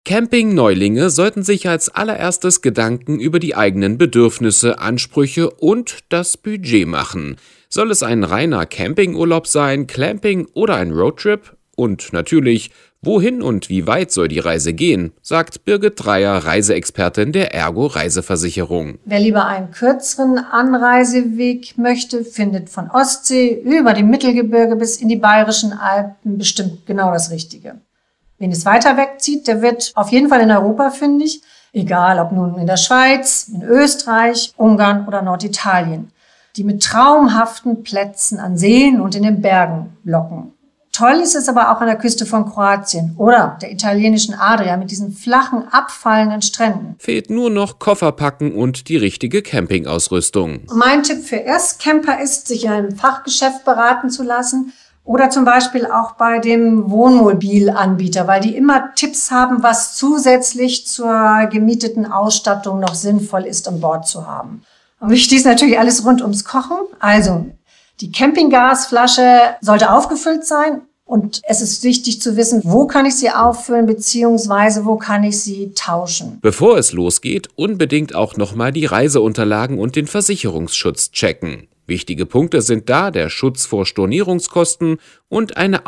Camping-Neulinge sollten sich als allererstes Gedanken über die eigenen Bedürfnisse, Ansprüche und das Budget machen. Soll es ein reiner Campingurlaub sein, Clamping oder ein Roadtrip? Und natürlich, wohin und wie weit soll die Reise gehen, sagt Birgit Dreier, Reiseexpertin der Ergo Reiseversicherung. Wer lieber einen kürzeren Anreiseweg möchte, findet von Ostsee über die Mittelgebirge bis in die Bayerischen Alpen bestimmt genau das Richtige. Wen es weiter wegzieht, der wird auf jeden Fall in Europa fündig, egal ob nun in der Schweiz, in Österreich, Ungarn oder Norditalien, die mit traumhaften Plätzen an Seen und in den Bergen locken. Toll ist es aber auch an der Küste von Kroatien oder der italienischen Adria mit diesen flachen, abfallenden Stränden. Fehlt nur noch Koffer packen und die richtige Campingausrüstung. Mein Tipp für Erstcamper ist, sich in einem Fachgeschäft beraten zu lassen oder zum Beispiel auch bei dem Wohnmobilanbieter, weil die immer Tipps haben, was zusätzlich zur gemieteten Ausstattung noch sinnvoll ist, an Bord zu haben. Und wichtig ist natürlich alles rund ums Kochen. Also die Campinggasflasche sollte aufgefüllt sein und es ist wichtig zu wissen, wo kann ich sie auffüllen bzw. wo kann ich sie tauschen. Bevor es losgeht, unbedingt auch nochmal die Reiseunterlagen und den Versicherungsschutz checken. Wichtige Punkte sind da der Schutz vor Stornierungskosten und eine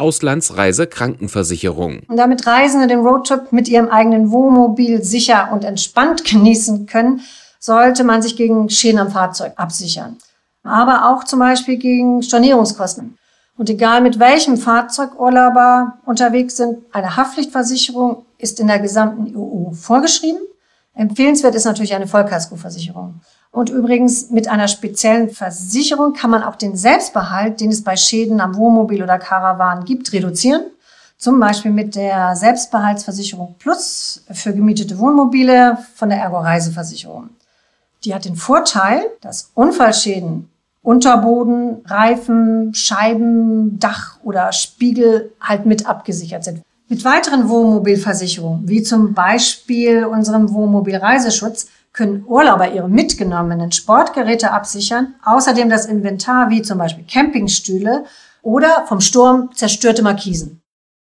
Auslandsreise-Krankenversicherung. Und damit Reisende den Roadtrip mit ihrem eigenen Wohnmobil sicher und entspannt genießen können, sollte man sich gegen Schäden am Fahrzeug absichern. Aber auch zum Beispiel gegen Stornierungskosten. Und egal mit welchem Fahrzeug Urlauber unterwegs sind, eine Haftpflichtversicherung ist in der gesamten EU vorgeschrieben. Empfehlenswert ist natürlich eine Vollkaskoversicherung. Und übrigens mit einer speziellen Versicherung kann man auch den Selbstbehalt, den es bei Schäden am Wohnmobil oder Karawan gibt, reduzieren. Zum Beispiel mit der Selbstbehaltsversicherung Plus für gemietete Wohnmobile von der Ergo Reiseversicherung. Die hat den Vorteil, dass Unfallschäden, Unterboden, Reifen, Scheiben, Dach oder Spiegel halt mit abgesichert sind. Mit weiteren Wohnmobilversicherungen, wie zum Beispiel unserem Wohnmobilreiseschutz, können Urlauber ihre mitgenommenen Sportgeräte absichern, außerdem das Inventar wie zum Beispiel Campingstühle oder vom Sturm zerstörte Markisen.